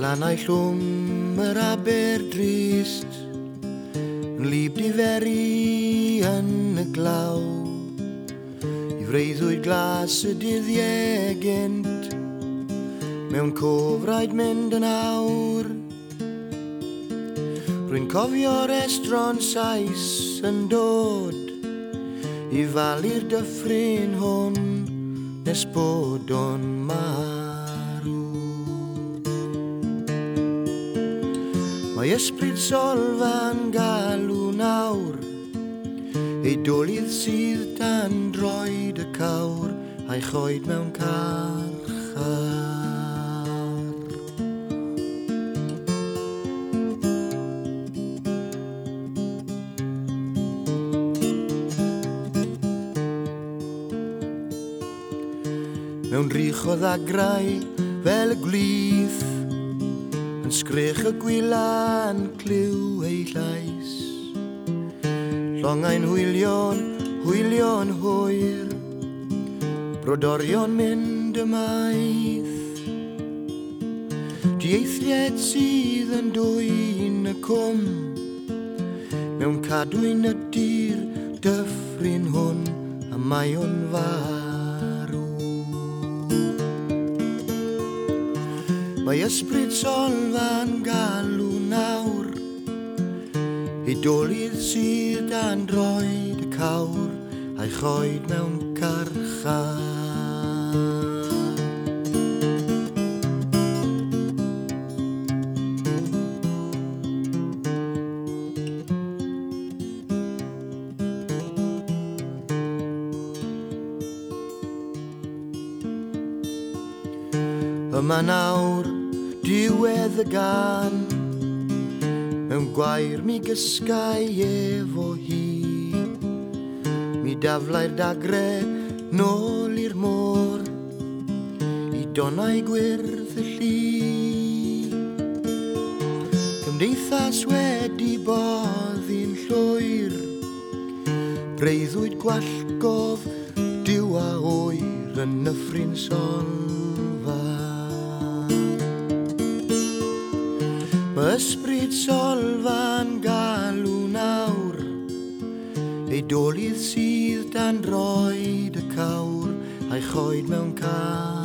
Lannau llwm yr aber drist, yn lib diferu yn y glaw. I freuddwyd glas y dyddiau gynt, mewn cofraid mynd yn awr. Rwy'n cofio restron Sais yn dod i falu'r dyffryn hwn nes bod o'n marw. Mae ysbryd solfa'n galw nawr ei dolydd sydd dan droed y cawr a'i choed mewn carchar. Mewn rych o ddagrau fel y gwlydd, yn sgrech y gwylan cliw ei llais. Llongau'n hwylion hwyr, brodorion mynd ymaith. Dieithried sydd yn dwyn y cwm, mewn cadwyn y dir dyffryn hwn, a mae o'n farw. Mae ysbryd solfa'n galw nawr ei dolydd sydd dan droed y cawr a'i choed mewn carchar. Yma nawr diwedd y gan, mewn gwair mi gysgau efo hi. Mi daflau'r dagre nôl i'r môr i donau gwyrdd y llu. Cymdeithas wedi boddi'n llwyr, breuddwyd gwallgof diw a oer yn nyffryn solfa. Mae ysbryd solfa'n galw nawr ei dolydd sydd dan droed y cawr a'i choed mewn car.